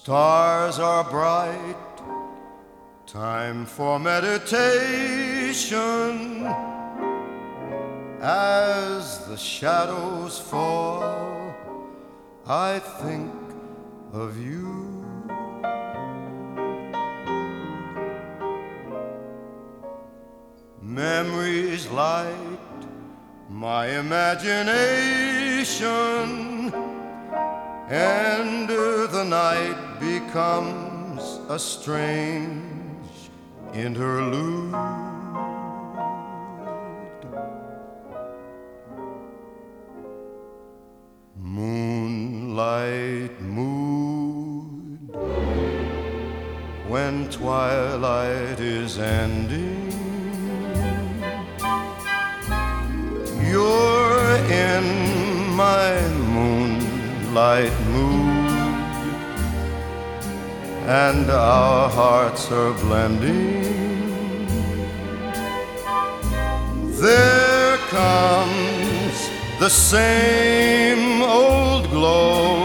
Stars are bright, time for meditation. As the shadows fall, I think of you. Memories light my imagination, and the night becomes a strange interlude. Moonlight mood, when twilight is ending, you're in my moonlight mood, and our hearts are blending. There comes the same old glow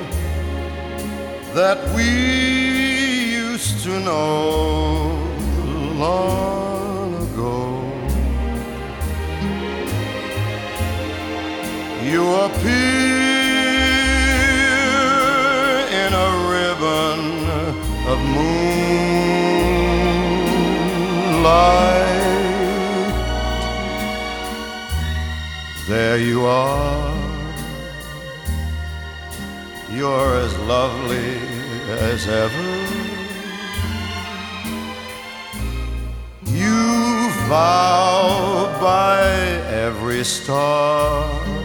that we used to know long ago. You appear in a ribbon of moonlight. There you are, you're as lovely as ever. You vow by every star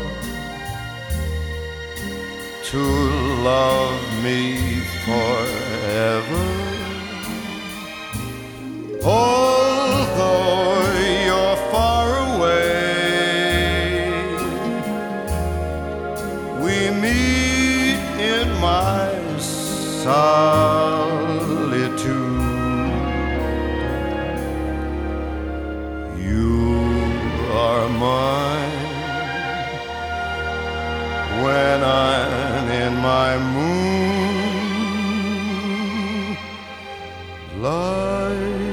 to love me forever. Although you're far away, we meet in my solitude. You are mine when I'm in my moonlight.